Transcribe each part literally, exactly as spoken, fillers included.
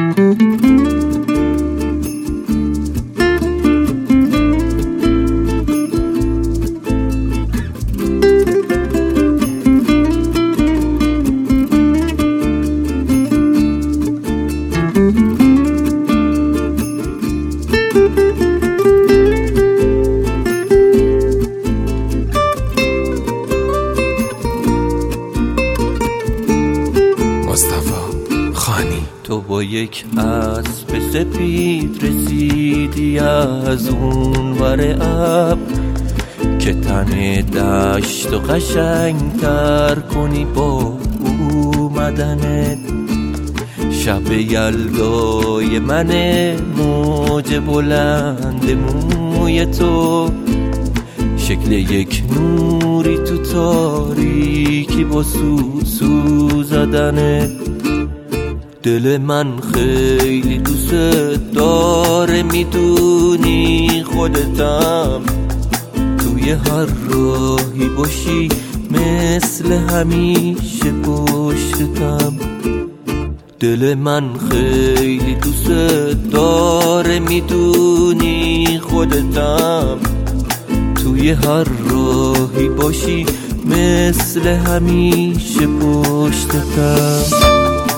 تو با یک اسب سپید رسیدی از اون ور ابر که تن دشت و قشنگ تر کنی با اومدنت. شب یلدای من موج بلند موی تو، شکل یک نوری تو تاریکی با سوسو زدنت. دل من خیلی دوست داره، میدونی خودتم توی هر راهی باشی مثل همیشه پشتتم. دل من خیلی دوست داره، میدونی خودتم توی هر راهی باشی مثل همیشه پشتتم.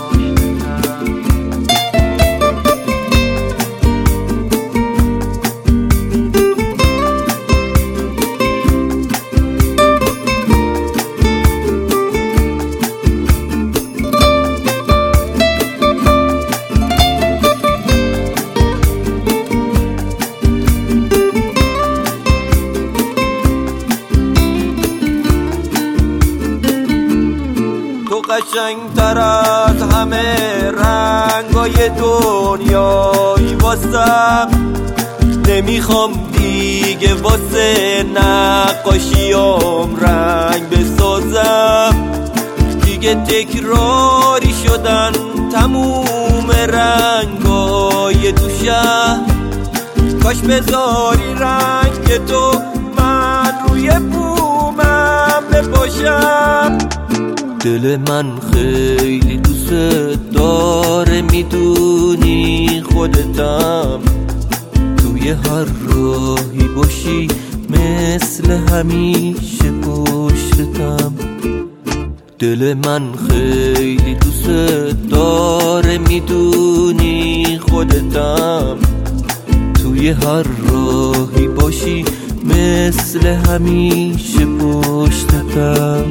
قشنگتر از همه رنگای دنیایی واسم، نمیخوام دیگه واسه نقاشیام رنگ بسازم. دیگه تکراری شدن تموم رنگای تو شهر، کاش بذاری رنگ تو من روی بومم بپاشم. دل من خیلی دوست داره، میدونی خودتم توی هر راهی باشی مثل همیشه پشتتم. دل من خیلی دوست داره، میدونی خودتم توی هر راهی باشی مثل همیشه پشتتم.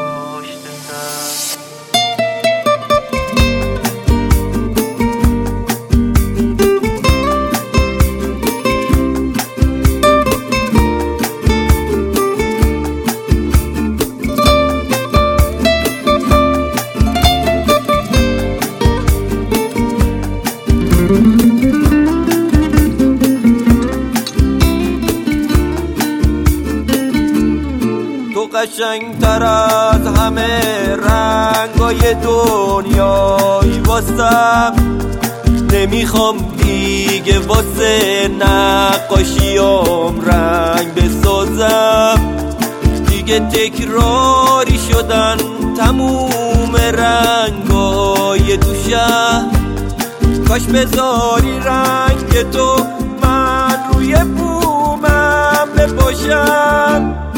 تو قشنگتر از همه رنگای دنیایی واسم، نمیخوام دیگه واسه نقاشیام رنگ بسازم. دیگه تکراری شدن تموم رنگای تو شهر، کاش بذاری رنگ تو من روی بومم بپاشم.